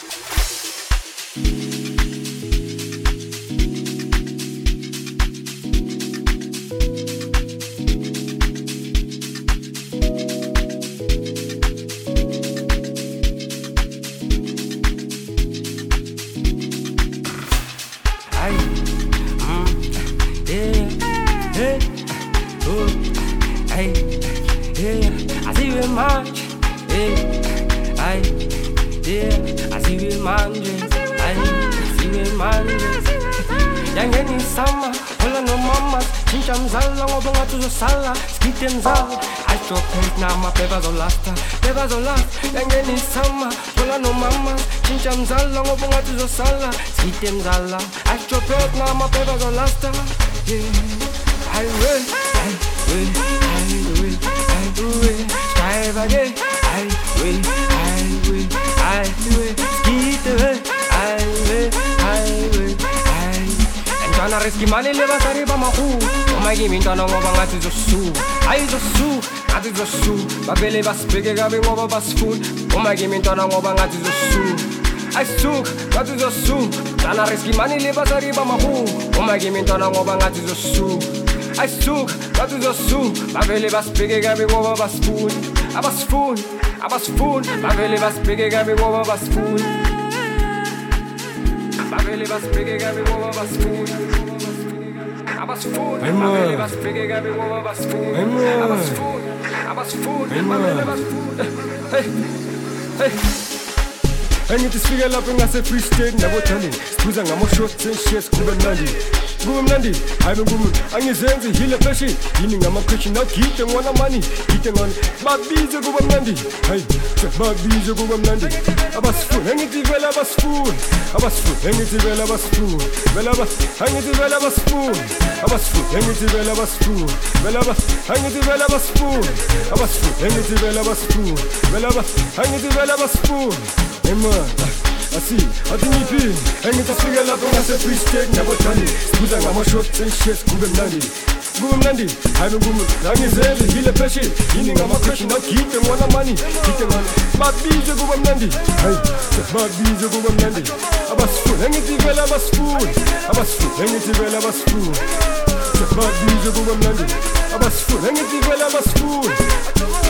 Mzala, astropet na mapeva zolasta. I will, strive again. I will, skeet away. I will. Entana reski mali leva sariba mahu. Omagi mintana ngoba ngati zosu. Ai zosu, ngati zosu. Babele baspege gabi ngoba basfun. Omagi mintana ngoba ngati zosu. I suk, ngati zosu. Tana reski mani leva sariba mahu. Omagi mintana ngoba ngati zosu. I suk, ngati zosu. Babele baspege gabi ngoba basfun. Abasfun. Babele baspege gabi ngoba basfun. Babele baspege gabi ngoba basfun. Abasfun. Babele baspege gabi ngoba basfun. Abasfun. Babele basfun. Hey. Angithi sifike lapho ngase free state nabothandini sibuza ngamo-shots and shares kube mnandi hayi bengumuntu angizenzi hile fashion yini ngama-question awugide ngona mani gide ngona babize kuba mnandi hayi babize kuba mnandi abasifuni angithi vele abasifuni angithi vele abasifuni angithi vele abasifuni angithi vele abasifuni angithi vele abasifuni angithi vele abasifuni angithi vele abasifuni asi atinipini engithi sifike lapho ngase free state nabothandini sibuza ngama-shots and shares kube mnandi hayi bengumuntu angizenzi hile fashion yini ngama-question awugide ngona mani gide ngona babize kuba mnandi hayi babize kuba mnandi abasifuni angithi vele abasifuni angithi vele abasifuni babize kuba mnandi abasifuni angithi vele abasifuni